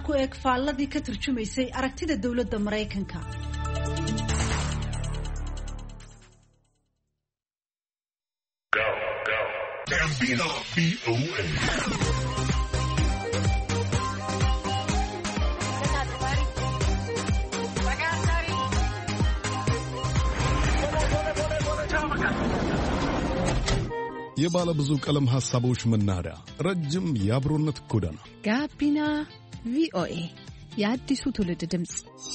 ku eeg faalladii ka turjumaysay aragtida dawladda Mareykanka. Gambino VOA. የባለ ብዙ ቀለም ሐሳቦች መናኸሪያ ረጅም የአብሮነት ጎዳና ጋቢና ቪኦኤ የአዲሱ ትውልድ ድምጽ።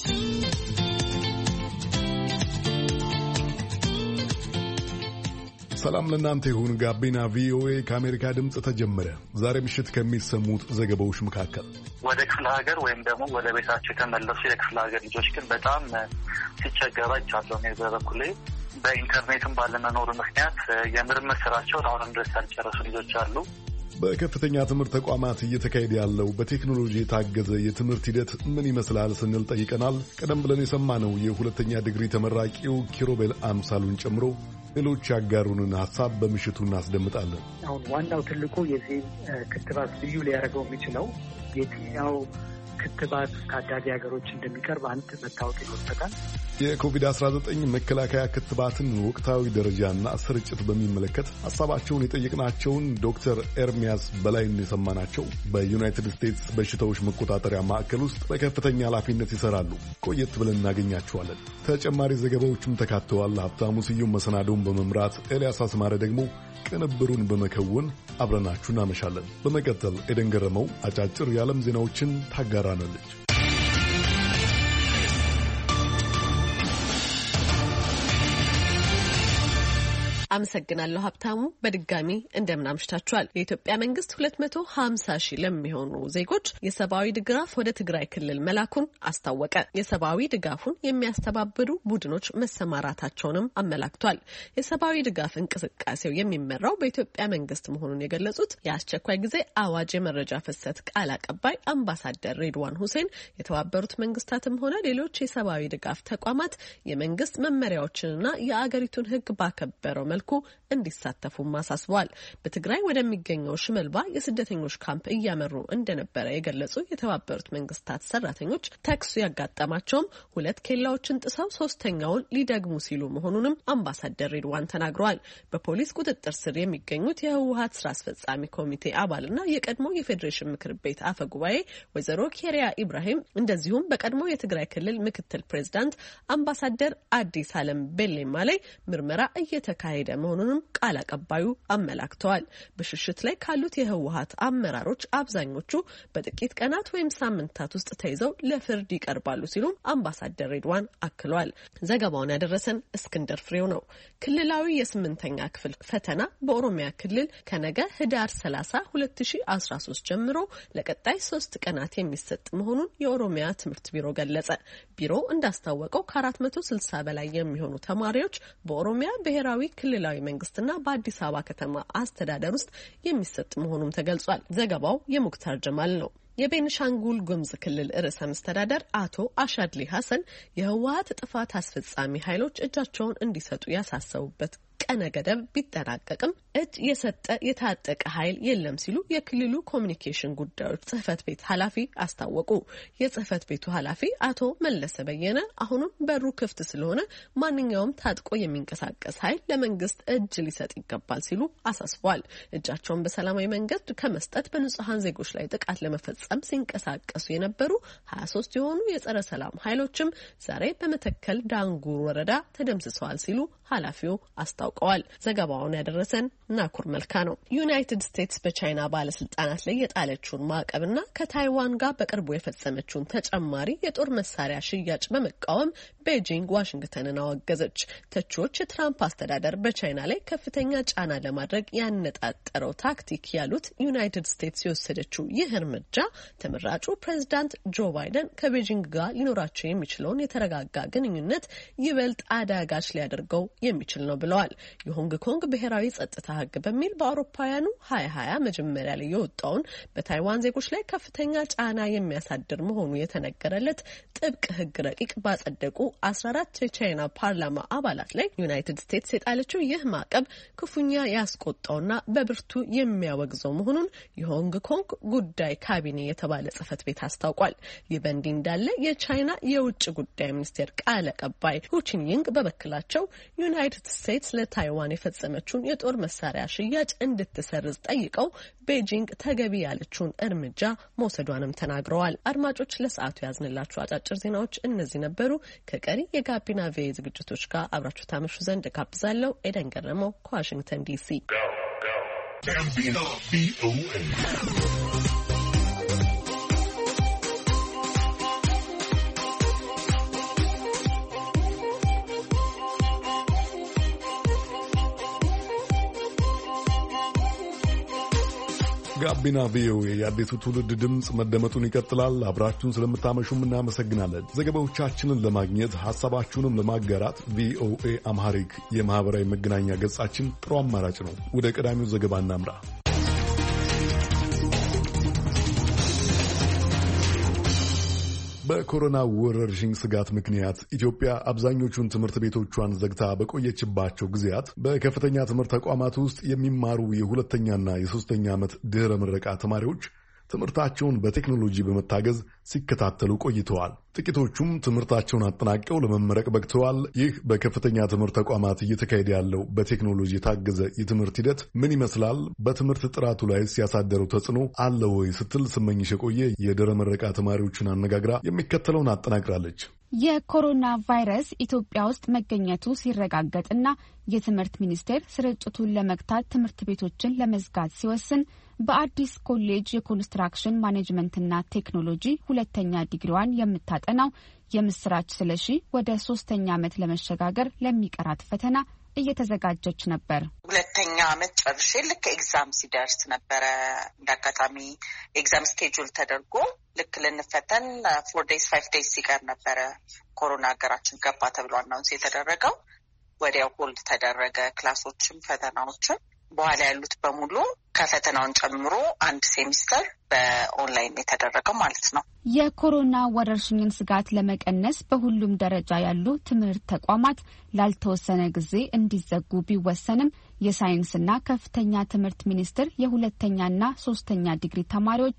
ሰላም ለእናንተ ይሁን። ጋቢና ቪኦኤ ከአሜሪካ ድምጽ ተጀመረ። ዛሬ ምሽት ከሚሰሙት ዘገባዎች መካከል ወደ ክፍለ ሀገር ወይም ደግሞ ወደ ቤታቸው የተመለሱ የክፍለ ሀገር ልጆች ግን በጣም ሲቸገሩ አይቻለሁ። እኔ በበኩሌ በኢንተርኔትም ባለመኖሩ ምክንያት የምርምር ስራቸውን አሁንም ድረስ ያልጨረሱ ልጆች አሉ። በከፍተኛ ትምህርት ተቋማት እየተካሄደ ያለው በቴክኖሎጂ የታገዘ የትምህርት ሂደት ምን ይመስላል ስንል ጠይቀናል። ቀደም ብለን የሰማነው የሁለተኛ ዲግሪ ተመራቂው ኪሮቤል አምሳሉን ጨምሮ ሌሎች ያጋሩንን ሀሳብ በምሽቱ እናስደምጣለን። አሁን ዋናው ትልቁ የዚህ ክትባት ልዩ ሊያደርገው የሚችለው የትኛው ክትባት ታዳጊ ሀገሮች እንደሚቀርብ አንድ መታወቅ ይኖርበታል። የኮቪድ-19 መከላከያ ክትባትን ወቅታዊ ደረጃና ስርጭት በሚመለከት ሀሳባቸውን የጠየቅናቸውን ዶክተር ኤርሚያስ በላይን የሰማናቸው በዩናይትድ ስቴትስ በሽታዎች መቆጣጠሪያ ማዕከል ውስጥ በከፍተኛ ኃላፊነት ይሰራሉ። ቆየት ብለን እናገኛቸዋለን። ተጨማሪ ዘገባዎችም ተካተዋል። ሀብታሙ ስዩም መሰናዶውን በመምራት ኤልያስ አስማረ ደግሞ ቅንብሩን በመከወን አብረናችሁ እናመሻለን። በመቀጠል ኤደን ገረመው አጫጭር የዓለም ዜናዎችን ታጋራናለች። አመሰግናለሁ ሀብታሙ። በድጋሚ እንደምናምሽታችኋል። የኢትዮጵያ መንግስት 250 ሺህ ለሚሆኑ ዜጎች የሰብአዊ ድጋፍ ወደ ትግራይ ክልል መላኩን አስታወቀ። የሰብአዊ ድጋፉን የሚያስተባብሩ ቡድኖች መሰማራታቸውንም አመላክቷል። የሰብአዊ ድጋፍ እንቅስቃሴው የሚመራው በኢትዮጵያ መንግስት መሆኑን የገለጹት የአስቸኳይ ጊዜ አዋጅ የመረጃ ፍሰት ቃል አቀባይ አምባሳደር ሬድዋን ሁሴን የተባበሩት መንግስታትም ሆነ ሌሎች የሰብአዊ ድጋፍ ተቋማት የመንግስት መመሪያዎችንና የአገሪቱን ሕግ ባከበረው መልኩ እንዲሳተፉም አሳስበዋል። በትግራይ ወደሚገኘው ሽመልባ የስደተኞች ካምፕ እያመሩ እንደነበረ የገለጹ የተባበሩት መንግስታት ሰራተኞች ተኩስ ያጋጠማቸውም 2 ኬላዎችን ጥሰው 3ኛውን ሊደግሙ ሲሉ መሆኑንም አምባሳደር ሬድዋን ተናግረዋል። በፖሊስ ቁጥጥር ስር የሚገኙት የህወሓት ስራ አስፈጻሚ ኮሚቴ አባልና የቀድሞ የፌዴሬሽን ምክር ቤት አፈ ጉባኤ ወይዘሮ ኬሪያ ኢብራሂም እንደዚሁም በቀድሞ የትግራይ ክልል ምክትል ፕሬዝዳንት አምባሳደር አዲስ አለም ቤሌማ ላይ ምርመራ እየተካሄደ መሆኑንም ቃል አቀባዩ አመላክተዋል። በሽሽት ላይ ካሉት የህወሓት አመራሮች አብዛኞቹ በጥቂት ቀናት ወይም ሳምንታት ውስጥ ተይዘው ለፍርድ ይቀርባሉ ሲሉም አምባሳደር ሬድዋን አክለዋል። ዘገባውን ያደረሰን እስክንድር ፍሬው ነው። ክልላዊ የ8ኛ ክፍል ፈተና በኦሮሚያ ክልል ከነገ ህዳር 30 2013 ጀምሮ ለቀጣይ 3 ቀናት የሚሰጥ መሆኑን የኦሮሚያ ትምህርት ቢሮ ገለጸ። ቢሮ እንዳስታወቀው ከ460 በላይ የሚሆኑ ተማሪዎች በኦሮሚያ ብሔራዊ ክልላዊ መንግስትና በአዲስ አበባ ከተማ አስተዳደር ውስጥ የሚሰጥ መሆኑም ተገልጿል። ዘገባው የሙክታር ጀማል ነው። የቤንሻንጉል ጉሙዝ ክልል ርዕሰ መስተዳደር አቶ አሻድሊ ሀሰን የህወሓት ጥፋት አስፈጻሚ ኃይሎች እጃቸውን እንዲሰጡ ያሳሰቡበት ቀነ ገደብ ቢጠናቀቅም እጅ የሰጠ የታጠቀ ኃይል የለም ሲሉ የክልሉ ኮሚኒኬሽን ጉዳዮች ጽህፈት ቤት ኃላፊ አስታወቁ። የጽህፈት ቤቱ ኃላፊ አቶ መለሰ በየነ አሁንም በሩ ክፍት ስለሆነ ማንኛውም ታጥቆ የሚንቀሳቀስ ኃይል ለመንግስት እጅ ሊሰጥ ይገባል ሲሉ አሳስበዋል። እጃቸውን በሰላማዊ መንገድ ከመስጠት በንጹሃን ዜጎች ላይ ጥቃት ለመፈጸም ሲንቀሳቀሱ የነበሩ 23 የሆኑ የጸረ ሰላም ኃይሎችም ዛሬ በመተከል ዳንጉር ወረዳ ተደምስሰዋል ሲሉ ኃላፊው አስታውቀዋል። ዘገባውን ያደረሰን ናኩር መልካ ነው። ዩናይትድ ስቴትስ በቻይና ባለስልጣናት ላይ የጣለችውን ማዕቀብና ከታይዋን ጋር በቅርቡ የፈጸመችውን ተጨማሪ የጦር መሳሪያ ሽያጭ በመቃወም ቤጂንግ ዋሽንግተንን አወገዘች። ተቺዎች የትራምፕ አስተዳደር በቻይና ላይ ከፍተኛ ጫና ለማድረግ ያነጣጠረው ታክቲክ ያሉት ዩናይትድ ስቴትስ የወሰደችው ይህ እርምጃ ተመራጩ ፕሬዝዳንት ጆ ባይደን ከቤጂንግ ጋር ሊኖራቸው የሚችለውን የተረጋጋ ግንኙነት ይበልጥ አዳጋች ሊያደርገው የሚችል ነው ብለዋል። የሆንግ ኮንግ ብሔራዊ ጸጥታ ህግ በሚል በአውሮፓውያኑ 2020 መጀመሪያ ላይ የወጣውን በታይዋን ዜጎች ላይ ከፍተኛ ጫና የሚያሳድር መሆኑ የተነገረለት ጥብቅ ህግ ረቂቅ ባጸደቁ 14 የቻይና ፓርላማ አባላት ላይ ዩናይትድ ስቴትስ የጣለችው ይህ ማዕቀብ ክፉኛ ያስቆጣውና በብርቱ የሚያወግዘው መሆኑን የሆንግ ኮንግ ጉዳይ ካቢኔ የተባለ ጽህፈት ቤት አስታውቋል። ይህ በእንዲህ እንዳለ የቻይና የውጭ ጉዳይ ሚኒስቴር ቃል አቀባይ ሁ ቺንይንግ በበኩላቸው ዩናይትድ ስቴትስ ለታይዋን የፈጸመችውን የጦር መሳሪያ ሽያጭ እንድትሰርዝ ጠይቀው ቤጂንግ ተገቢ ያለችውን እርምጃ መውሰዷንም ተናግረዋል። አድማጮች ለሰዓቱ ያዝንላችሁ አጫጭር ዜናዎች እነዚህ ነበሩ። ከቀሪ የጋቢና ቪ ዝግጅቶች ጋር አብራችሁ ታመሹ ዘንድ ጋብዛለሁ። ኤደን ገረመው ከዋሽንግተን ዲሲ። ጋቢና ቪኦኤ የአዲሱ ትውልድ ድምፅ መደመጡን ይቀጥላል። አብራችሁን ስለምታመሹም እናመሰግናለን። ዘገባዎቻችንን ለማግኘት ሐሳባችሁንም ለማጋራት ቪኦኤ አምሃሪክ የማህበራዊ መገናኛ ገጻችን ጥሩ አማራጭ ነው። ወደ ቀዳሚው ዘገባ እናምራ። በኮሮና ወረርሽኝ ስጋት ምክንያት ኢትዮጵያ አብዛኞቹን ትምህርት ቤቶቿን ዘግታ በቆየችባቸው ጊዜያት በከፍተኛ ትምህርት ተቋማት ውስጥ የሚማሩ የሁለተኛና የሶስተኛ ዓመት ድህረ ምረቃ ተማሪዎች ትምህርታቸውን በቴክኖሎጂ በመታገዝ ሲከታተሉ ቆይተዋል። ጥቂቶቹም ትምህርታቸውን አጠናቀው ለመመረቅ በቅተዋል። ይህ በከፍተኛ ትምህርት ተቋማት እየተካሄደ ያለው በቴክኖሎጂ የታገዘ የትምህርት ሂደት ምን ይመስላል? በትምህርት ጥራቱ ላይ ሲያሳደረው ተጽዕኖ አለ ወይ ስትል ስመኝሽ የቆየ የድህረ ምረቃ ተማሪዎችን አነጋግራ የሚከተለውን አጠናቅራለች። የኮሮና ቫይረስ ኢትዮጵያ ውስጥ መገኘቱ ሲረጋገጥና የትምህርት ሚኒስቴር ስርጭቱን ለመግታት ትምህርት ቤቶችን ለመዝጋት ሲወስን በአዲስ ኮሌጅ የኮንስትራክሽን ማኔጅመንትና ቴክኖሎጂ ሁለተኛ ዲግሪዋን የምታጠናው የምስራች ስለሺ ወደ 3ኛ ዓመት ለመሸጋገር ለሚቀራት ፈተና እየተዘጋጀች ነበር። ሁለተኛ ዓመት ጨርሼ ልክ ኤግዛም ሲደርስ ነበረ እንዳጋጣሚ ኤግዛም ስኬጁል ተደርጎ ልክ ልንፈተን 4 days 5 days ሲቀር ነበረ ኮሮና ሀገራችን ገባ ተብሎ አናውንስ የተደረገው። ወዲያው ሆልድ ተደረገ ክላሶችም ፈተናዎችም። በኋላ ያሉት በሙሉ ከፈተናውን ጨምሮ አንድ ሴሚስተር በኦንላይን የተደረገው ማለት ነው። የኮሮና ወረርሽኝን ስጋት ለመቀነስ በሁሉም ደረጃ ያሉ ትምህርት ተቋማት ላልተወሰነ ጊዜ እንዲዘጉ ቢወሰንም የሳይንስና ከፍተኛ ትምህርት ሚኒስቴር የሁለተኛና 3ኛ ዲግሪ ተማሪዎች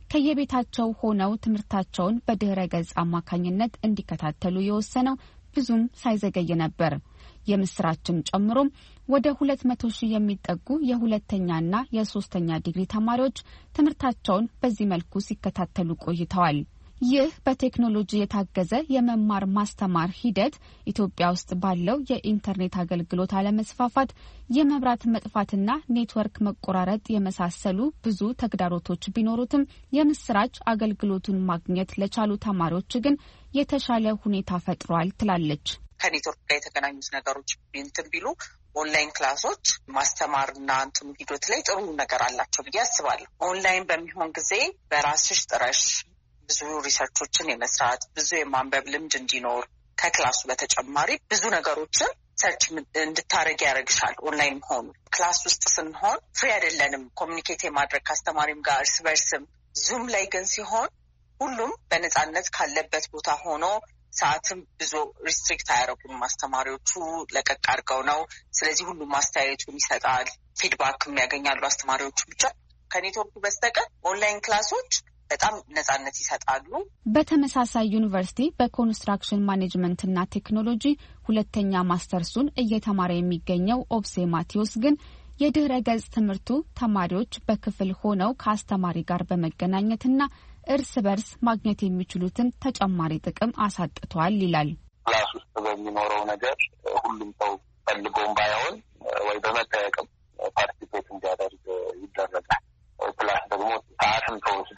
ከየቤታቸው ሆነው ትምህርታቸውን በድህረ ገጽ አማካኝነት እንዲከታተሉ የወሰነው ብዙም ሳይዘገይ ነበር። የምስራችን ጨምሮም ወደ 200,000 የሚጠጉ የሁለተኛና የ3ኛ ዲግሪ ተማሪዎች ትምህርታቸውን በዚህ መልኩ ሲከታተሉ ቆይተዋል። ይህ በቴክኖሎጂ የታገዘ የመማር ማስተማር ሂደት ኢትዮጵያ ውስጥ ባለው የኢንተርኔት አገልግሎት አለመስፋፋት፣ የመብራት መጥፋትና ኔትወርክ መቆራረጥ የመሳሰሉ ብዙ ተግዳሮቶች ቢኖሩትም የምስራች አገልግሎቱን ማግኘት ለቻሉ ተማሪዎች ግን የተሻለ ሁኔታ ፈጥሯል ትላለች። ከኔትወርክ ጋር የተገናኙት ነገሮች እንትን ቢሉ ኦንላይን ክላሶች ማስተማርና እንትኑ ሂደት ላይ ጥሩ ነገር አላቸው ብዬ አስባለሁ። ኦንላይን በሚሆን ጊዜ በራስሽ ጥረሽ ብዙ ሪሰርቾችን የመስራት ብዙ የማንበብ ልምድ እንዲኖር ከክላሱ በተጨማሪ ብዙ ነገሮችን ሰርች እንድታረግ ያደርግሻል። ኦንላይን ሆኑ ክላስ ውስጥ ስንሆን ፍሪ አይደለንም ኮሚኒኬት የማድረግ ከአስተማሪም ጋር እርስ በርስም። ዙም ላይ ግን ሲሆን ሁሉም በነጻነት ካለበት ቦታ ሆኖ ሰዓትም ብዙ ሪስትሪክት አያደርጉም። አስተማሪዎቹ ለቀቅ አድርገው ነው። ስለዚህ ሁሉም ማስተያየቱን ይሰጣል፣ ፊድባክም ያገኛሉ አስተማሪዎቹ። ብቻ ከኔትወርኩ በስተቀር ኦንላይን ክላሶች በጣም ነጻነት ይሰጣሉ። በተመሳሳይ ዩኒቨርሲቲ በኮንስትራክሽን ማኔጅመንትና ቴክኖሎጂ ሁለተኛ ማስተርሱን እየተማረ የሚገኘው ኦብሴ ማቴዎስ ግን የድህረ ገጽ ትምህርቱ ተማሪዎች በክፍል ሆነው ከአስተማሪ ጋር በመገናኘትና እርስ በርስ ማግኘት የሚችሉትን ተጨማሪ ጥቅም አሳጥቷል ይላል። ክላስ ውስጥ በሚኖረው ነገር ሁሉም ሰው ፈልጎም ባይሆን ወይ በመጠየቅም ፓርቲሲፔት እንዲያደርግ ይደረጋል። ክላስ ደግሞ ሰዓትም ተወስዶ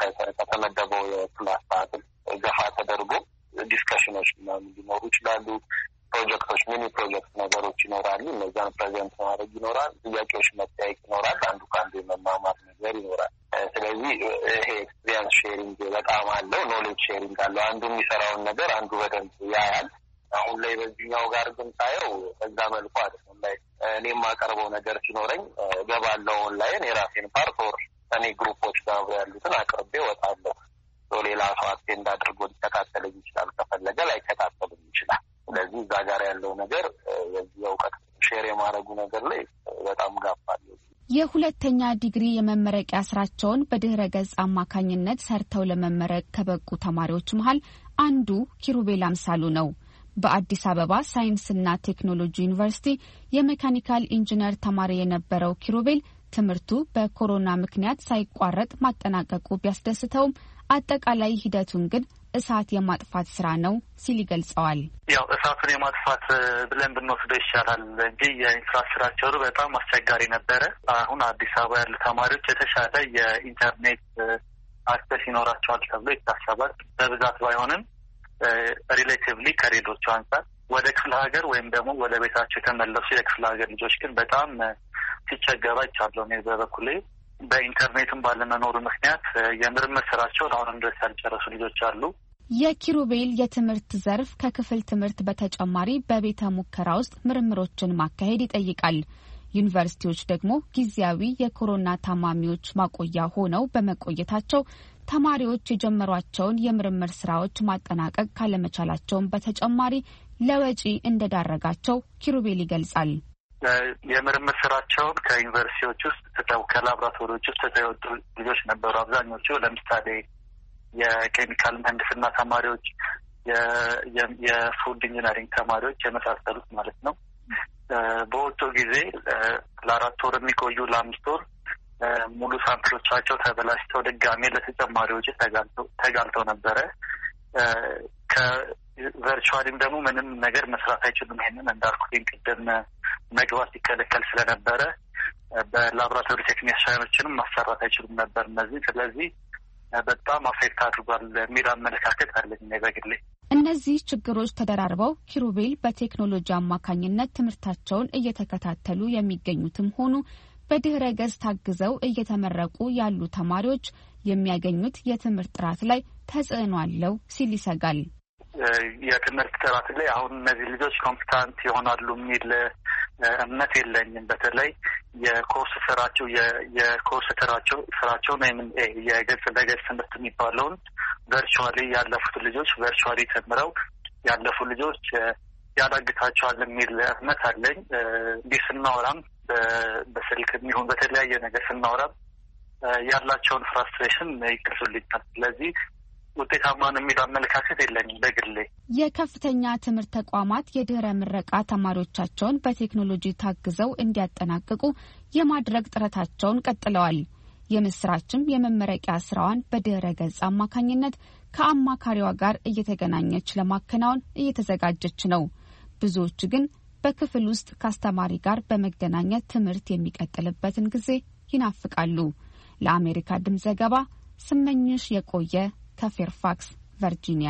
ከተመደበው የክላስ ሰዓትም ገፋ ተደርጎ ዲስከሽኖች ምናምን ሊኖሩ ይችላሉ። ፕሮጀክቶች፣ ሚኒ ፕሮጀክት ነገሮች ይኖራሉ። እነዛን ፕሬዘንት ማድረግ ይኖራል። ጥያቄዎች መጠየቅ ይኖራል። አንዱ ከአንዱ የመማማር ነገር ይኖራል። ስለዚህ ይሄ ኤክስፒሪየንስ ሼሪንግ በጣም አለው። ኖሌጅ ሼሪንግ አለው። አንዱ የሚሰራውን ነገር አንዱ በደንብ ያያል። አሁን ላይ በዚህኛው ጋር ግን ሳየው በዛ መልኩ አይደለም። ላይ እኔም ማቀርበው ነገር ሲኖረኝ ገባለው ኦንላይን የራሴን ፓርት ኦር እኔ ግሩፖች ጋር ያሉትን አቅርቤ ወጣለሁ። ሌላ ሰው አቴንድ አድርጎ ሊከታተለኝ ይችላል፣ ከፈለገ ላይከታተልም ይችላል። ስለዚህ እዛ ጋር ያለው ነገር የዚህ እውቀት ሼር የማድረጉ ነገር ላይ በጣም ጋፋል። የሁለተኛ ዲግሪ የመመረቂያ ስራቸውን በድህረ ገጽ አማካኝነት ሰርተው ለመመረቅ ከበቁ ተማሪዎች መሀል አንዱ ኪሩቤል አምሳሉ ነው። በአዲስ አበባ ሳይንስና ቴክኖሎጂ ዩኒቨርሲቲ የሜካኒካል ኢንጂነር ተማሪ የነበረው ኪሩቤል ትምህርቱ በኮሮና ምክንያት ሳይቋረጥ ማጠናቀቁ ቢያስደስተውም አጠቃላይ ሂደቱን ግን እሳት የማጥፋት ስራ ነው ሲል ይገልጸዋል። ያው እሳቱን የማጥፋት ብለን ብንወስደው ይሻላል እንጂ የኢንፍራስትራክቸሩ በጣም አስቸጋሪ ነበረ። አሁን አዲስ አበባ ያሉ ተማሪዎች የተሻለ የኢንተርኔት አክሰስ ይኖራቸዋል ተብሎ ይታሰባል። በብዛት ባይሆንም ሪሌቲቭሊ ከሌሎቹ አንጻር ወደ ክፍለ ሀገር ወይም ደግሞ ወደ ቤታቸው የተመለሱ የክፍለ ሀገር ልጆች ግን በጣም ሲቸገሩ አይቻለሁ። እኔ በበኩሌ በኢንተርኔትም ባለመኖሩ ምክንያት የምርምር ስራቸውን አሁንም ድረስ ያልጨረሱ ልጆች አሉ። የኪሩቤል የትምህርት ዘርፍ ከክፍል ትምህርት በተጨማሪ በቤተ ሙከራ ውስጥ ምርምሮችን ማካሄድ ይጠይቃል። ዩኒቨርሲቲዎች ደግሞ ጊዜያዊ የኮሮና ታማሚዎች ማቆያ ሆነው በመቆየታቸው ተማሪዎች የጀመሯቸውን የምርምር ስራዎች ማጠናቀቅ ካለመቻላቸውን በተጨማሪ ለወጪ እንደዳረጋቸው ኪሩቤል ይገልጻል። የምርምር ስራቸውን ከዩኒቨርሲቲዎች ውስጥ ከላቦራቶሪዎች ውስጥ የተወጡ ልጆች ነበሩ። አብዛኞቹ ለምሳሌ የኬሚካል ምህንድስና ተማሪዎች፣ የፉድ ኢንጂነሪንግ ተማሪዎች የመሳሰሉት ማለት ነው። በወጡ ጊዜ ለ4 ወር የሚቆዩ ለ5 ወር ሙሉ ሳምፕሎቻቸው ተበላሽተው ድጋሜ ለተጨማሪዎች ተጋልተው ነበረ። ከቨርቹዋሊም ደግሞ ምንም ነገር መስራት አይችሉም። ይሄንን እንዳልኩት ቅድም መግባት ይከለከል ስለነበረ በላቦራቶሪ ቴክኒሽያኖችንም ማሰራት አይችሉም ነበር እነዚህ። ስለዚህ በጣም አፌክት አድርጓል የሚል አመለካከት አለኝ በግሌ። እነዚህ ችግሮች ተደራርበው ኪሩቤል በቴክኖሎጂ አማካኝነት ትምህርታቸውን እየተከታተሉ የሚገኙትም ሆኑ በድህረ ገጽ ታግዘው እየተመረቁ ያሉ ተማሪዎች የሚያገኙት የትምህርት ጥራት ላይ ተጽዕኖ አለው ሲል ይሰጋል። የትምህርት ጥራት ላይ አሁን እነዚህ ልጆች ኮምፒታንት ይሆናሉ የሚል እምነት የለኝም። በተለይ የኮርስ ስራቸውን ወይም የገጽ ለገጽ ትምህርት የሚባለውን ቨርቹዋሊ ያለፉት ልጆች ቨርቹዋሊ ተምረው ያለፉ ልጆች ያዳግታቸዋል የሚል እምነት አለኝ። እንዲህ ስናወራም በስልክ የሚሆን በተለያየ ነገር ስናወራም ያላቸውን ፍራስትሬሽን ይገልጹልኛል። ስለዚህ ውጤታማ ነው የሚል አመለካከት የለኝም በግሌ። የከፍተኛ ትምህርት ተቋማት የድህረ ምረቃ ተማሪዎቻቸውን በቴክኖሎጂ ታግዘው እንዲያጠናቅቁ የማድረግ ጥረታቸውን ቀጥለዋል። የምስራችም የመመረቂያ ስራዋን በድህረ ገጽ አማካኝነት ከአማካሪዋ ጋር እየተገናኘች ለማከናወን እየተዘጋጀች ነው። ብዙዎች ግን በክፍል ውስጥ ከአስተማሪ ጋር በመገናኘት ትምህርት የሚቀጥልበትን ጊዜ ይናፍቃሉ። ለአሜሪካ ድምፅ ዘገባ ስመኝሽ የቆየ ከፌርፋክስ ቨርጂኒያ።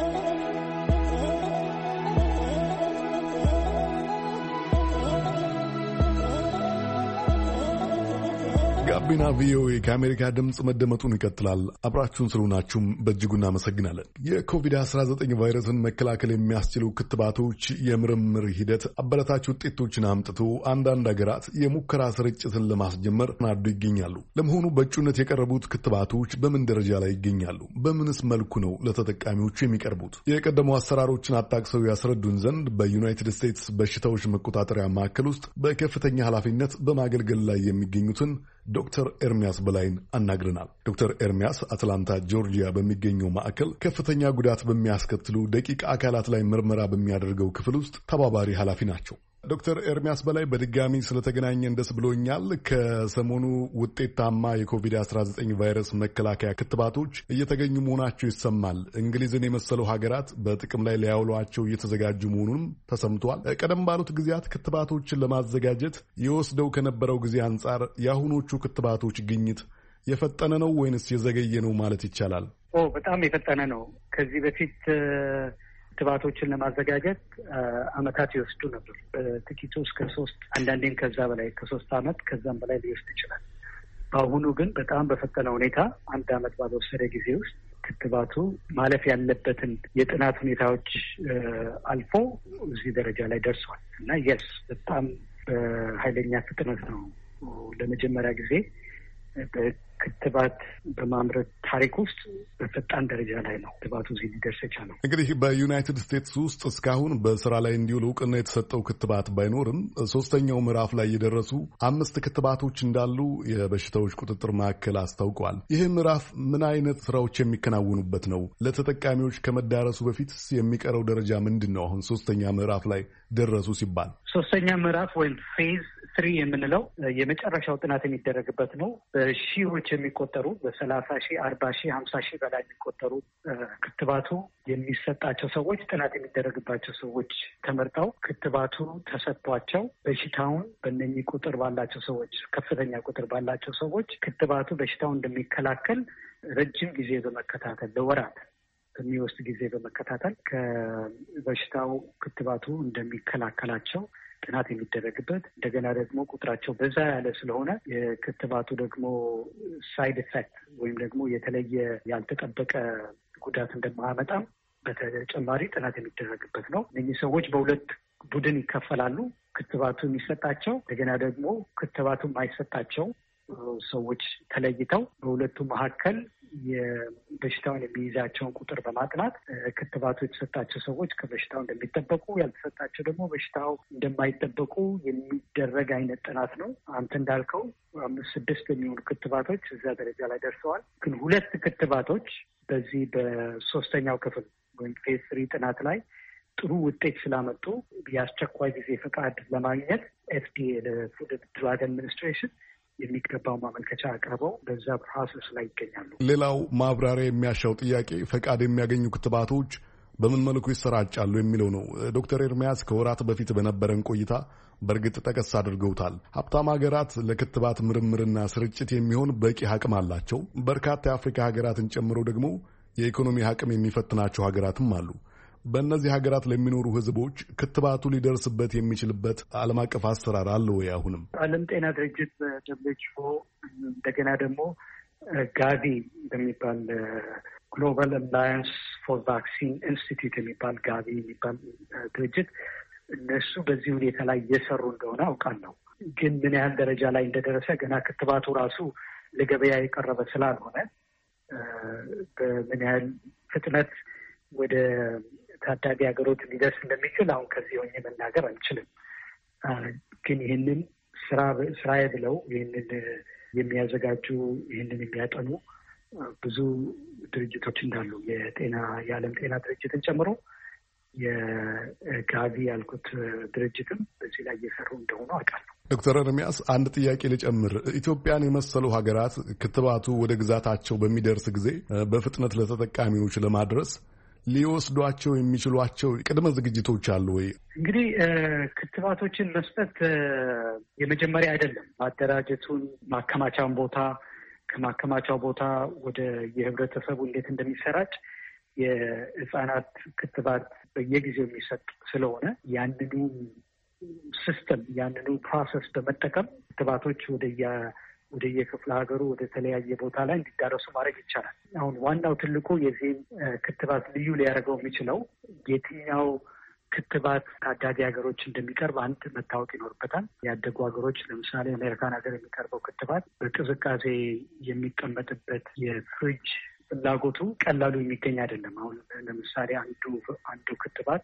ጋቢና ቪኦኤ ከአሜሪካ ድምፅ መደመጡን ይቀጥላል። አብራችሁን ስለሆናችሁም በእጅጉ እናመሰግናለን። የኮቪድ-19 ቫይረስን መከላከል የሚያስችሉ ክትባቶች የምርምር ሂደት አበረታች ውጤቶችን አምጥቶ አንዳንድ ሀገራት የሙከራ ስርጭትን ለማስጀመር ናዱ ይገኛሉ። ለመሆኑ በእጩነት የቀረቡት ክትባቶች በምን ደረጃ ላይ ይገኛሉ? በምንስ መልኩ ነው ለተጠቃሚዎቹ የሚቀርቡት? የቀደሙ አሰራሮችን አጣቅሰው ያስረዱን ዘንድ በዩናይትድ ስቴትስ በሽታዎች መቆጣጠሪያ ማዕከል ውስጥ በከፍተኛ ኃላፊነት በማገልገል ላይ የሚገኙትን ዶክተር ኤርሚያስ በላይን አናግረናል። ዶክተር ኤርሚያስ አትላንታ ጆርጂያ በሚገኘው ማዕከል ከፍተኛ ጉዳት በሚያስከትሉ ደቂቅ አካላት ላይ ምርመራ በሚያደርገው ክፍል ውስጥ ተባባሪ ኃላፊ ናቸው። ዶክተር ኤርሚያስ በላይ በድጋሚ ስለተገናኘን ደስ ብሎኛል። ከሰሞኑ ውጤታማ የኮቪድ-19 ቫይረስ መከላከያ ክትባቶች እየተገኙ መሆናቸው ይሰማል። እንግሊዝን የመሰሉ ሀገራት በጥቅም ላይ ሊያውሏቸው እየተዘጋጁ መሆኑንም ተሰምቷል። ቀደም ባሉት ጊዜያት ክትባቶችን ለማዘጋጀት የወስደው ከነበረው ጊዜ አንጻር የአሁኖቹ ክትባቶች ግኝት የፈጠነ ነው ወይንስ የዘገየ ነው ማለት ይቻላል? በጣም የፈጠነ ነው። ከዚህ በፊት ክትባቶችን ለማዘጋጀት ዓመታት ይወስዱ ነበር። በጥቂቱ እስከ 3 አንዳንዴም ከዛ በላይ ከ3 ዓመት ከዛም በላይ ሊወስድ ይችላል። በአሁኑ ግን በጣም በፈጠነ ሁኔታ 1 ዓመት ባልወሰደ ጊዜ ውስጥ ክትባቱ ማለፍ ያለበትን የጥናት ሁኔታዎች አልፎ እዚህ ደረጃ ላይ ደርሷል እና የስ በጣም በኃይለኛ ፍጥነት ነው ለመጀመሪያ ጊዜ ክትባት በማምረት ታሪክ ውስጥ በፈጣን ደረጃ ላይ ነው ክትባቱ እዚህ ሊደርስ የቻለው። እንግዲህ በዩናይትድ ስቴትስ ውስጥ እስካሁን በስራ ላይ እንዲውል እውቅና የተሰጠው ክትባት ባይኖርም ሶስተኛው ምዕራፍ ላይ የደረሱ 5 ክትባቶች እንዳሉ የበሽታዎች ቁጥጥር ማዕከል አስታውቀዋል። ይህ ምዕራፍ ምን አይነት ስራዎች የሚከናወኑበት ነው? ለተጠቃሚዎች ከመዳረሱ በፊት የሚቀረው ደረጃ ምንድን ነው? አሁን ሶስተኛ ምዕራፍ ላይ ደረሱ ሲባል ሶስተኛ ምዕራፍ ወይም ፌዝ 3 የምንለው የመጨረሻው ጥናት የሚደረግበት ነው። በሺዎች የሚቆጠሩ በ30,000፣ 40,000፣ 50,000 በላይ የሚቆጠሩ ክትባቱ የሚሰጣቸው ሰዎች ጥናት የሚደረግባቸው ሰዎች ተመርጠው ክትባቱ ተሰጥቷቸው በሽታውን በእነኚህ ቁጥር ባላቸው ሰዎች ከፍተኛ ቁጥር ባላቸው ሰዎች ክትባቱ በሽታውን እንደሚከላከል ረጅም ጊዜ በመከታተል ለወራት በሚወስድ ጊዜ በመከታተል ከበሽታው ክትባቱ እንደሚከላከላቸው ጥናት የሚደረግበት እንደገና ደግሞ ቁጥራቸው በዛ ያለ ስለሆነ የክትባቱ ደግሞ ሳይድ ኢፌክት ወይም ደግሞ የተለየ ያልተጠበቀ ጉዳት እንደማያመጣም በተጨማሪ ጥናት የሚደረግበት ነው። እነዚህ ሰዎች በሁለት ቡድን ይከፈላሉ። ክትባቱ የሚሰጣቸው እንደገና ደግሞ ክትባቱ የማይሰጣቸው ሰዎች ተለይተው በሁለቱ መካከል የበሽታውን የሚይዛቸውን ቁጥር በማጥናት ክትባቱ የተሰጣቸው ሰዎች ከበሽታው እንደሚጠበቁ፣ ያልተሰጣቸው ደግሞ በሽታው እንደማይጠበቁ የሚደረግ አይነት ጥናት ነው። አንተ እንዳልከው 5-6 የሚሆኑ ክትባቶች እዛ ደረጃ ላይ ደርሰዋል። ግን 2 ክትባቶች በዚህ በሶስተኛው ክፍል ወይም ፌዝ 3 ጥናት ላይ ጥሩ ውጤት ስላመጡ የአስቸኳይ ጊዜ ፈቃድ ለማግኘት ኤፍዲኤ ለፉድ ድራግ አድሚኒስትሬሽን የሚገባው ማመልከቻ አቅርበው በዛ ፕሮሰስ ላይ ይገኛሉ። ሌላው ማብራሪያ የሚያሻው ጥያቄ ፈቃድ የሚያገኙ ክትባቶች በምን መልኩ ይሰራጫሉ የሚለው ነው። ዶክተር ኤርሚያስ ከወራት በፊት በነበረን ቆይታ በእርግጥ ጠቀስ አድርገውታል። ሀብታም ሀገራት ለክትባት ምርምርና ስርጭት የሚሆን በቂ አቅም አላቸው። በርካታ የአፍሪካ ሀገራትን ጨምሮ ደግሞ የኢኮኖሚ አቅም የሚፈትናቸው ሀገራትም አሉ። በእነዚህ ሀገራት ለሚኖሩ ሕዝቦች ክትባቱ ሊደርስበት የሚችልበት ዓለም አቀፍ አሰራር አለ ወይ? አሁንም ዓለም ጤና ድርጅት WHO እንደገና ደግሞ ጋቪ በሚባል ግሎባል አላያንስ ፎር ቫክሲን ኢንስቲትዩት የሚባል ጋቪ የሚባል ድርጅት እነሱ በዚህ ሁኔታ ላይ እየሰሩ እንደሆነ አውቃለሁ። ግን ምን ያህል ደረጃ ላይ እንደደረሰ ገና ክትባቱ ራሱ ለገበያ የቀረበ ስላልሆነ በምን ያህል ፍጥነት ወደ ታዳጊ ሀገሮች ሊደርስ እንደሚችል አሁን ከዚህ ሆኜ መናገር አንችልም። ግን ይህንን ስራዬ ብለው ይህንን የሚያዘጋጁ ይህንን የሚያጠኑ ብዙ ድርጅቶች እንዳሉ የዓለም ጤና ድርጅትን ጨምሮ የጋቪ ያልኩት ድርጅትም በዚህ ላይ እየሰሩ እንደሆኑ አውቃለሁ። ዶክተር ኤርሚያስ አንድ ጥያቄ ልጨምር። ኢትዮጵያን የመሰሉ ሀገራት ክትባቱ ወደ ግዛታቸው በሚደርስ ጊዜ በፍጥነት ለተጠቃሚዎች ለማድረስ ሊወስዷቸው የሚችሏቸው ቅድመ ዝግጅቶች አሉ ወይ? እንግዲህ ክትባቶችን መስጠት የመጀመሪያ አይደለም። ማደራጀቱን፣ ማከማቻውን ቦታ ከማከማቻው ቦታ ወደ የህብረተሰቡ እንዴት እንደሚሰራጭ የህፃናት ክትባት በየጊዜው የሚሰጥ ስለሆነ ያንኑ ሲስተም ያንኑ ፕሮሰስ በመጠቀም ክትባቶች ወደ የክፍለ ሀገሩ ወደ ተለያየ ቦታ ላይ እንዲዳረሱ ማድረግ ይቻላል። አሁን ዋናው ትልቁ የዚህም ክትባት ልዩ ሊያደርገው የሚችለው የትኛው ክትባት ታዳጊ ሀገሮች እንደሚቀርብ አንድ መታወቅ ይኖርበታል። ያደጉ ሀገሮች ለምሳሌ አሜሪካን ሀገር የሚቀርበው ክትባት በቅዝቃዜ የሚቀመጥበት የፍሪጅ ፍላጎቱ ቀላሉ የሚገኝ አይደለም። አሁን ለምሳሌ አንዱ ክትባት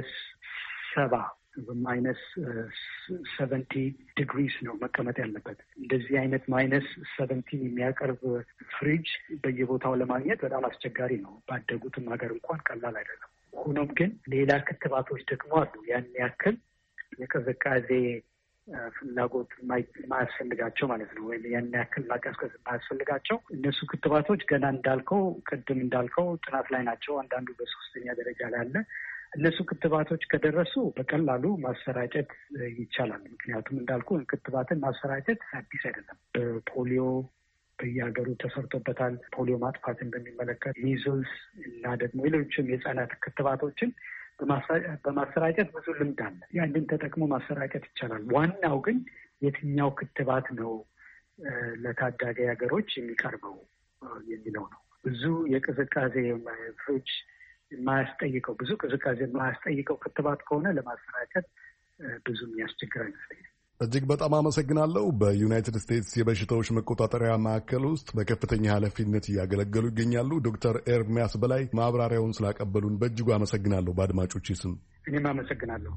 -70 ዲግሪስ ነው መቀመጥ ያለበት። እንደዚህ አይነት -70 የሚያቀርብ ፍሪጅ በየቦታው ለማግኘት በጣም አስቸጋሪ ነው። ባደጉትም ሀገር እንኳን ቀላል አይደለም። ሆኖም ግን ሌላ ክትባቶች ደግሞ አሉ ያን ያክል የቅዝቃዜ ፍላጎት የማያስፈልጋቸው ማለት ነው። ወይም ያን ያክል ማቀዝቀዝ የማያስፈልጋቸው እነሱ ክትባቶች ገና ቅድም እንዳልከው ጥናት ላይ ናቸው። አንዳንዱ በሶስተኛ ደረጃ ላይ አለ። እነሱ ክትባቶች ከደረሱ በቀላሉ ማሰራጨት ይቻላል። ምክንያቱም እንዳልኩ ክትባትን ማሰራጨት አዲስ አይደለም። በፖሊዮ በየሀገሩ ተሰርቶበታል። ፖሊዮ ማጥፋትን በሚመለከት ሚዝልስ እና ደግሞ ሌሎችም የህፃናት ክትባቶችን በማሰራጨት ብዙ ልምድ አለ። ያንን ተጠቅሞ ማሰራጨት ይቻላል። ዋናው ግን የትኛው ክትባት ነው ለታዳጊ ሀገሮች የሚቀርበው የሚለው ነው። ብዙ የቅዝቃዜ ፍሪጅ የማያስጠይቀው ብዙ ቅዝቃዜ የማያስጠይቀው ክትባት ከሆነ ለማሰራጨት ብዙ የሚያስቸግር አይመስለኝም። እጅግ በጣም አመሰግናለሁ። በዩናይትድ ስቴትስ የበሽታዎች መቆጣጠሪያ ማዕከል ውስጥ በከፍተኛ ኃላፊነት እያገለገሉ ይገኛሉ ዶክተር ኤርሚያስ በላይ ማብራሪያውን ስላቀበሉን በእጅጉ አመሰግናለሁ። በአድማጮች ስም እኔም አመሰግናለሁ።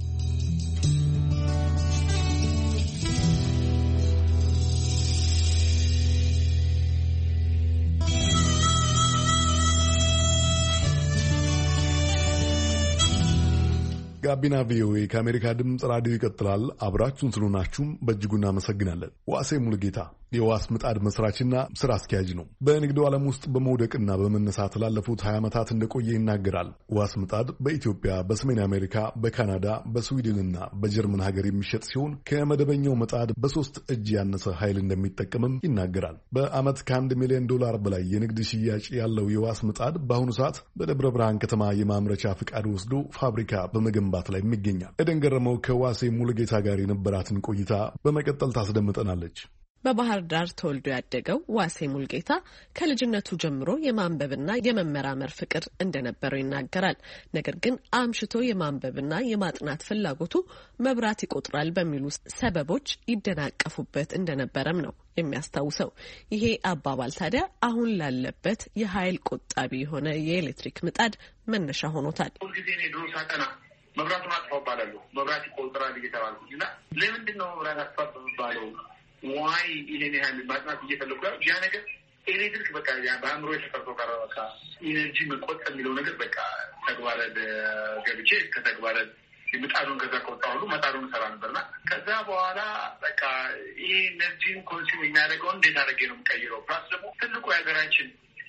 ጋቢና ቪኦኤ ከአሜሪካ ድምፅ ራዲዮ ይቀጥላል። አብራችሁን ስለሆናችሁም በእጅጉ እናመሰግናለን። ዋሴ ሙሉጌታ የዋስ ምጣድ መስራችና ስራ አስኪያጅ ነው። በንግዱ ዓለም ውስጥ በመውደቅና በመነሳት ላለፉት 20 ዓመታት እንደቆየ ይናገራል። ዋስ ምጣድ በኢትዮጵያ፣ በሰሜን አሜሪካ፣ በካናዳ፣ በስዊድንና በጀርመን ሀገር የሚሸጥ ሲሆን ከመደበኛው ምጣድ በ3 እጅ ያነሰ ኃይል እንደሚጠቀምም ይናገራል። በዓመት $1 ሚሊዮን በላይ የንግድ ሽያጭ ያለው የዋስ ምጣድ በአሁኑ ሰዓት በደብረ ብርሃን ከተማ የማምረቻ ፍቃድ ወስዶ ፋብሪካ በመገንባት ላይ ይገኛል። ኤደን ገረመው ከዋሴ ሙሉጌታ ጋር የነበራትን ቆይታ በመቀጠል ታስደምጠናለች። በባህር ዳር ተወልዶ ያደገው ዋሴ ሙሉጌታ ከልጅነቱ ጀምሮ የማንበብና የመመራመር ፍቅር እንደነበረው ይናገራል። ነገር ግን አምሽቶ የማንበብና የማጥናት ፍላጎቱ መብራት ይቆጥራል በሚሉ ሰበቦች ይደናቀፉበት እንደነበረም ነው የሚያስታውሰው። ይሄ አባባል ታዲያ አሁን ላለበት የኃይል ቆጣቢ የሆነ የኤሌክትሪክ ምጣድ መነሻ ሆኖታል። ሁልጊዜ እኔ ድሮ ሳጠና መብራቱን አጥፋው እባላለሁ። መብራት ይቆጥራል እየተባልኩ እና ለምንድን ነው መብራት አጥፋ በሚባለው ዋይ ይሄን ያህል ማጥናት እየፈለጉ ያ ነገር ኤሌክትሪክ በቃ በአእምሮ የተፈርቶ ቀረ። በቃ ኢነርጂ መቆጠብ የሚለው ነገር በቃ ተግባረድ ገብቼ ከተግባረድ ምጣዱን ከዛ ከወጣ ሁሉ መጣዱን ሰራ ነበርና ከዛ በኋላ በቃ ይህ ኤነርጂን ኮንሱም የሚያደርገውን እንዴት አድርጌ ነው የምቀይረው? ፕላስ ደግሞ ትልቁ የሀገራችን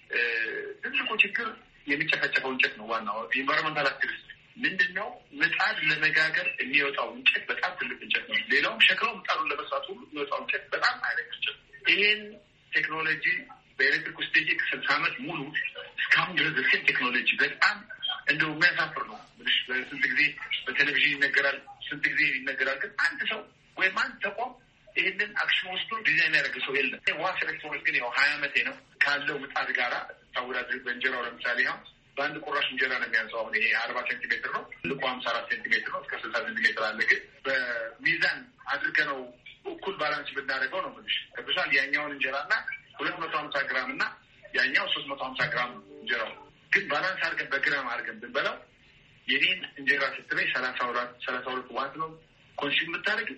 ትልቁ ችግር የሚጨፈጨፈው እንጨት ነው። ዋናው ኢንቫይሮንመንታል አክቲቪስት ምንድን ነው? ምጣድ ለመጋገር የሚወጣው እንጨት በጣም ትልቅ እንጨት ነው። ሌላውም ሸክላው ምጣዱን ለመስራት ሁሉ የሚወጣው እንጨት በጣም አይነት እንጨት። ይህን ቴክኖሎጂ በኤሌክትሪክ ውስጥ 60 ዓመት ሙሉ እስካሁን ድረስ ቴክኖሎጂ በጣም እንደው የሚያሳፍር ነው። ስንት ጊዜ በቴሌቪዥን ይነገራል፣ ስንት ጊዜ ይነገራል። ግን አንድ ሰው ወይም አንድ ተቋም ይህንን አክሽን ወስዶ ዲዛይን ያደረገ ሰው የለም። ዋስ ኤሌክትሮኒክስ ግን ያው 20 ዓመቴ ነው ካለው ምጣድ ጋራ ታወዳድር። በእንጀራው ለምሳሌ በአንድ ቁራሽ እንጀራ ነው የሚያንሰው። አሁን ይሄ 40 ሴንቲሜትር ነው፣ ልቁ 54 ሴንቲሜትር ነው፣ እስከ 60 ሴንቲሜትር አለ። ግን በሚዛን አድርገነው እኩል ባላንስ ብናደርገው ነው ምንሽ ከብሻል ያኛውን እንጀራና 250 ግራም እና ያኛው 350 ግራም እንጀራው ግን ባላንስ አድርገን በግራም አድርገን ብንበላው የኔን እንጀራ ስትበይ 32 ዋት ነው ኮንሱም የምታደርግ።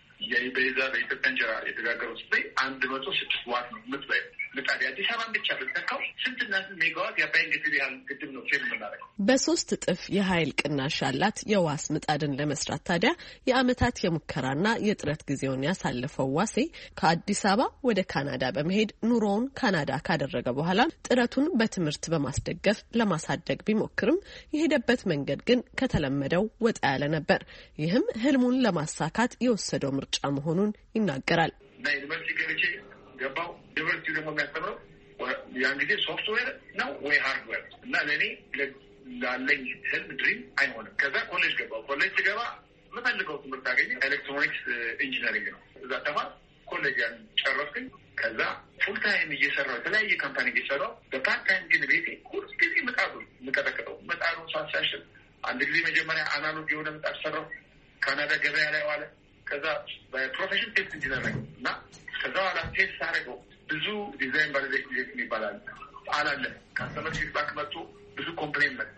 በዛ በኢትዮጵያ እንጀራ የተጋገረው ስትበይ 106 ዋት ነው የምትበይ። ምጣድ አዲስ አበባ ብቻ ብትተካው ስንትና ስንት ሜጋዋት የአባይን ግድብ ያህል ግድብ ነው ሴል የምናደርገው። በ3 እጥፍ የኃይል ቅናሽ ያላት የዋስ ምጣድን ለመስራት ታዲያ የአመታት የሙከራና የጥረት ጊዜውን ያሳለፈው ዋሴ ከአዲስ አበባ ወደ ካናዳ በመሄድ ኑሮውን ካናዳ ካደረገ በኋላ ጥረቱን በትምህርት በማስደገፍ ለማሳደግ ቢሞክርም የሄደበት መንገድ ግን ከተለመደው ወጣ ያለ ነበር። ይህም ህልሙን ለማሳካት የወሰደው ምርጫ መሆኑን ይናገራል። እና ዩኒቨርሲቲ ገብቼ ገባው። ዩኒቨርሲቲ ደግሞ የሚያስተምረው ያን ጊዜ ሶፍትዌር ነው ወይ ሃርድዌር እና ለእኔ ላለኝ ህልም ድሪም አይሆንም። ከዛ ኮሌጅ ገባው። ኮሌጅ ስገባ የምፈልገው ትምህርት አገኘ። ኤሌክትሮኒክስ ኢንጂነሪንግ ነው። እዛ ተማር ኮሌጅ ያን ጨረስኩኝ። ከዛ ፉል ታይም እየሰራው የተለያየ ካምፓኒ እየሰራው በፓርት ታይም ግን ቤቴ ሁሉ ጊዜ ምጣዱን የምቀጠቅጠው ምጣዱን ሳሳሽን አንድ ጊዜ መጀመሪያ አናሎግ የሆነ ምጣድ ሰራው። ካናዳ ገበያ ላይ ዋለ። ከዛ በፕሮፌሽን ቴስት ኢንጂነር ነኝ እና ከዛ በኋላ ቴስት አደረገው። ብዙ ዲዛይን ቫሊዴሽን ይባላል አላለ። ካስተመር ፊድባክ መጥቶ ብዙ ኮምፕሌን መጣ።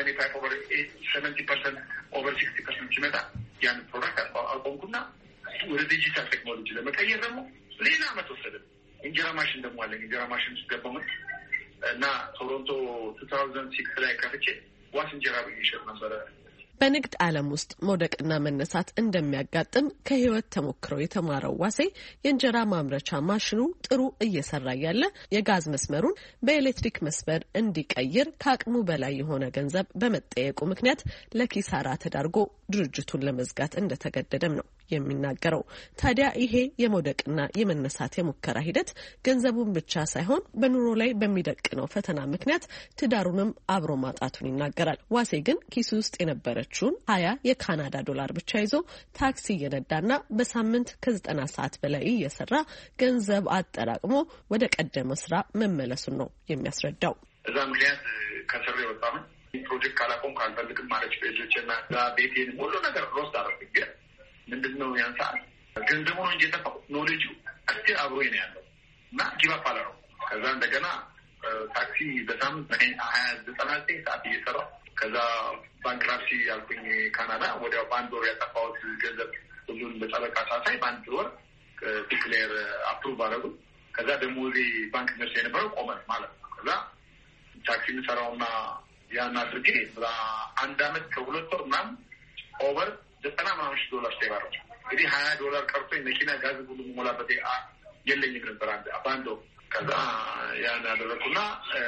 70% ኦቨር 60% ሲመጣ ያን ፕሮዳክት አቆምኩና ወደ ዲጂታል ቴክኖሎጂ ለመቀየር ደግሞ ሌላ አመት ወሰደ። እንጀራ ማሽን ደግሞ አለኝ። እንጀራ ማሽን ውስጥ ገባሁ እና ቶሮንቶ 2006 ላይ ከፍቼ ዋስ እንጀራ ይሸጥ ነበረ። በንግድ ዓለም ውስጥ መውደቅና መነሳት እንደሚያጋጥም ከህይወት ተሞክረው የተማረው ዋሴ የእንጀራ ማምረቻ ማሽኑ ጥሩ እየሰራ ያለ የጋዝ መስመሩን በኤሌክትሪክ መስመር እንዲቀይር ከአቅሙ በላይ የሆነ ገንዘብ በመጠየቁ ምክንያት ለኪሳራ ተዳርጎ ድርጅቱን ለመዝጋት እንደተገደደም ነው የሚናገረው። ታዲያ ይሄ የመውደቅና የመነሳት የሙከራ ሂደት ገንዘቡን ብቻ ሳይሆን በኑሮ ላይ በሚደቅነው ፈተና ምክንያት ትዳሩንም አብሮ ማጣቱን ይናገራል። ዋሴ ግን ኪሱ ውስጥ የነበረችውን 20 የካናዳ ዶላር ብቻ ይዞ ታክሲ እየነዳና በሳምንት ከ90 ሰዓት በላይ እየሰራ ገንዘብ አጠራቅሞ ወደ ቀደመ ስራ መመለሱን ነው የሚያስረዳው። እዛ ምክንያት ከስሬ ወጣሁን። ፕሮጀክት ካላቆም ካልፈልግም ማለች ቤቶችና ቤቴን ሁሉ ነገር ሮስት አረብኝ። ግን ምንድነው ያን ሰዓት ገንዘቡ ነው እንጂ የጠፋው ኖሌጁ እስቲ አብሮኝ ነው ያለው እና ጊቫፕ አላረው። ከዛ እንደገና ታክሲ በሳምንት 99 ሰዓት እየሰራሁ ከዛ ባንክራፕሲ ያልኩኝ ካናዳ ወዲያው በአንድ ወር ያጠፋሁት ገንዘብ ሁሉን በጠበቃ ሳሳይ በአንድ ወር ዲክሌር አፕሩቭ አደረጉ። ከዛ ደግሞ ባንክ ነርስ የነበረው ቆመ ማለት ነው። ከዛ ታክሲ የምሰራውና ያን አድርጌ አንድ አመት ከ2 ወር ምናምን ኦቨር $90,000 ሴቫረች። እንግዲህ $20 ቀርቶኝ መኪና ጋዝ ሁሉ ሞላበት የለኝም ነበር በአንድ ወር። ከዛ ያን ያደረኩና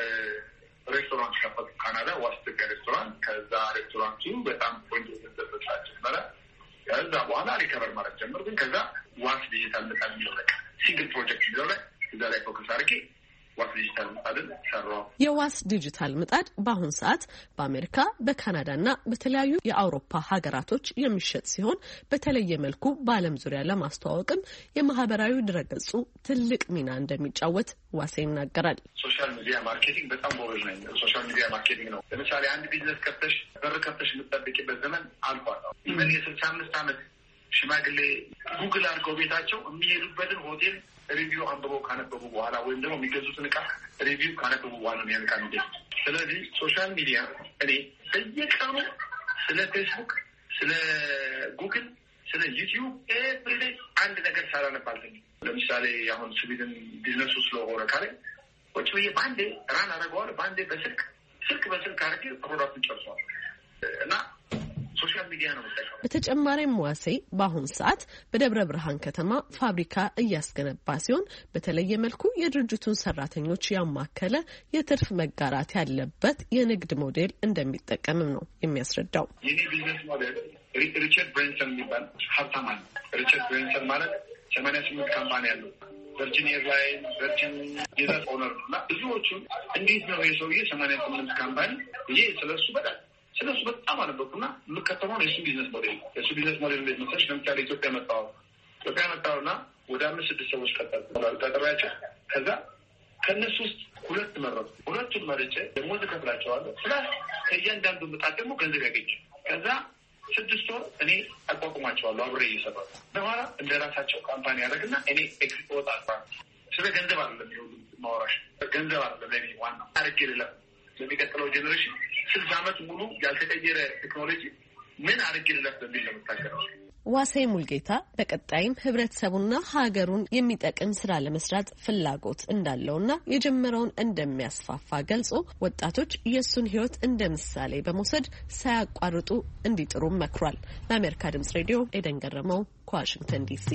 ሬስቶራንት ከፈቱ ካናዳ ዋስትጋ ሬስቶራንት። ከዛ ሬስቶራንቱ በጣም ቆንጆ ተደረሳች ማለት ከዛ በኋላ ሪከቨር ማለት ጀመር። ግን ከዛ ዋስ ዲጂታል ምጣድ የሚለው ሲንግል ፕሮጀክት የሚለው ላይ እዛ ላይ ፎከስ አድርጌ ዋስ ዲጂታል ምጣድን ሰራው። የዋስ ዲጂታል ምጣድ በአሁን ሰዓት በአሜሪካ በካናዳና በተለያዩ የአውሮፓ ሀገራቶች የሚሸጥ ሲሆን በተለየ መልኩ በዓለም ዙሪያ ለማስተዋወቅም የማህበራዊ ድረገጹ ትልቅ ሚና እንደሚጫወት ዋሴ ይናገራል። ሶሻል ሚዲያ ማርኬቲንግ በጣም ጎበዝ ነኝ። ሶሻል ሚዲያ ማርኬቲንግ ነው። ለምሳሌ አንድ ቢዝነስ ከፍተሽ በር ከፍተሽ የምትጠብቂበት ዘመን አልፏል። ኢቨን የ65 ዓመት ሽማግሌ ጉግል አድርገው ቤታቸው የሚሄዱበትን ሆቴል ሪቪው አንብበው ካነበቡ በኋላ ወይም ደግሞ የሚገዙትን እቃ ሪቪው ካነበቡ በኋላ ነው ያን ቃል። ስለዚህ ሶሻል ሚዲያ እኔ በየቀኑ ስለ ፌስቡክ፣ ስለ ጉግል፣ ስለ ዩቲዩብ ኤቭሪዴይ አንድ ነገር ሳላነባልኝ። ለምሳሌ አሁን ስዊድን ቢዝነሱ ስለሆነ ካለ ቁጭ ብዬ በአንዴ ራን አደረገዋለሁ። በአንዴ በስልክ አድርጌ ፕሮዳክቱን ጨርሷል እና ሶሻል ሚዲያ ነው የምጠቀመው። በተጨማሪም ዋሴ በአሁን ሰዓት በደብረ ብርሃን ከተማ ፋብሪካ እያስገነባ ሲሆን በተለየ መልኩ የድርጅቱን ሰራተኞች ያማከለ የትርፍ መጋራት ያለበት የንግድ ሞዴል እንደሚጠቀምም ነው የሚያስረዳው። የኔ ቢዝነስ ሞዴል ሪቻርድ ብሬንሰን የሚባል ሀብታም አለ። ሪቻርድ ብሬንሰን ማለት 88 ካምፓኒ ያለው ቨርጂን ኤርላይን፣ ቨርጂን ጄዛስ ኦነር እና ብዙዎቹን እንዴት ነው የሰውዬ 88 ካምፓኒ ይሄ ስለሱ በጣም አነበኩና የምከተመው የሱ ቢዝነስ ሞዴል እንዴት መሰለሽ? ለምሳሌ ኢትዮጵያ መጣሁና ወደ 5-6 ሰዎች ቀጠሯቸው። ከዛ ከእነሱ ውስጥ 2 መረጡ። 2ቱን መርጬ ደሞዝ እከፍላቸዋለሁ። ስላስ ከእያንዳንዱ ምጣት ደግሞ ገንዘብ ያገኛል። ከዛ 6 ወር እኔ አቋቁማቸዋለሁ አብሬ እየሰራሁ በኋላ እንደ ራሳቸው ካምፓኒ ያደረግና እኔ ኤግዚት ወጣ። ስለ ገንዘብ አይደለም ይሁን ማውራሽ፣ ገንዘብ አይደለም ለኔ ዋናው አርጌ ለለ ለሚቀጥለው ጄኔሬሽን 60 ዓመት ሙሉ ያልተቀየረ ቴክኖሎጂ ምን አርግልለት በሚል ነው የምታገረው። ዋሴ ሙልጌታ በቀጣይም ህብረተሰቡና ሀገሩን የሚጠቅም ስራ ለመስራት ፍላጎት እንዳለውና የጀመረውን እንደሚያስፋፋ ገልጾ ወጣቶች የእሱን ህይወት እንደ ምሳሌ በመውሰድ ሳያቋርጡ እንዲጥሩ መክሯል። ለአሜሪካ ድምጽ ሬዲዮ ኤደን ገረመው ከዋሽንግተን ዲሲ።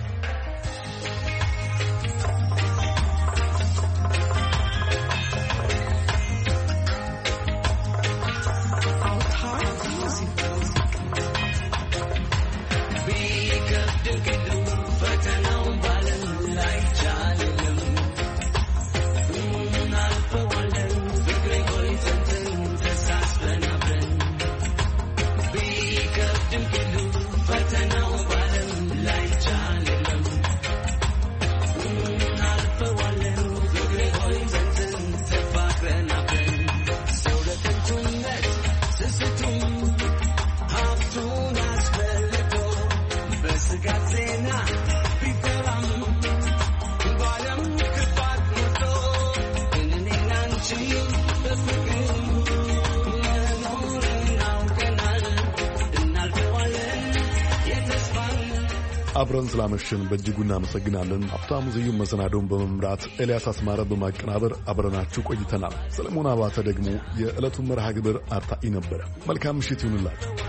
አብረን ስላመሸን በእጅጉ እናመሰግናለን። ሀብታሙ ዝዩም መሰናዶውን በመምራት ኤልያስ አስማረ በማቀናበር አብረናችሁ ቆይተናል። ሰለሞን አባተ ደግሞ የዕለቱን መርሃ ግብር አርታኢ ነበረ። መልካም ምሽት ይሁንላችሁ።